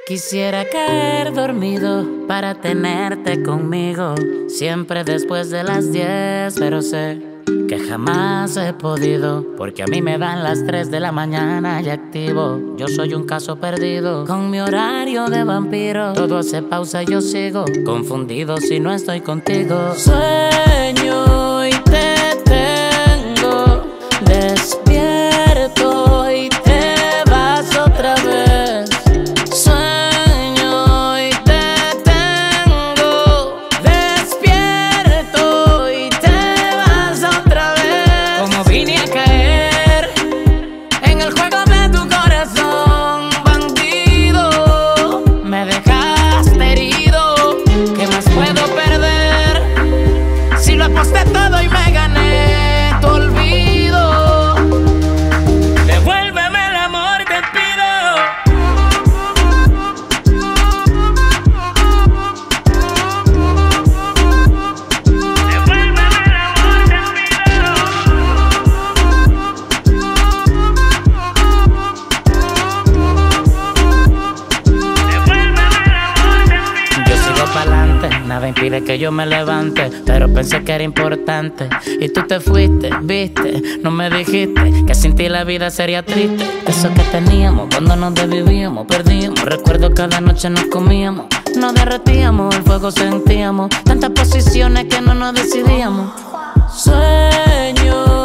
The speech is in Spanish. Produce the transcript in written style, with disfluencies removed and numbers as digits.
Quisiera caer dormido para tenerte conmigo, siempre después de las 10, pero sé que jamás he podido, porque a mí me dan las 3 de la mañana y activo. Yo soy un caso perdido, con mi horario de vampiro. Todo hace pausa y yo sigo confundido si no estoy contigo. Sueño y te tengo despierto y te vas otra vez. Sueño y te tengo despierto y te vas otra vez. Como vine a caer en el juego de tu corazón, bandido. Me dejaste herido, ¿qué más puedo perder? Si lo aposté todo y me gané tu olvido. Devuélveme el amor, te pido. Devuélveme el amor, te pido. Devuélveme el amor, te pido. Yo sigo pa'lante, nada impide que yo me levante, pero pensé que era importante y tú te fuiste, viste. No me dijiste que sin ti la vida sería triste. Eso que teníamos cuando nos desvivíamos, perdíamos. Recuerdo cada noche nos comíamos, nos derretíamos, el fuego sentíamos. Tantas posiciones que no nos decidíamos. Sueño